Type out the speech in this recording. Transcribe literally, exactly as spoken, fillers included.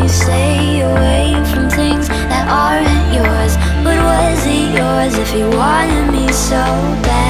me stay away from things that aren't yours. But was it yours if you wanted me so bad?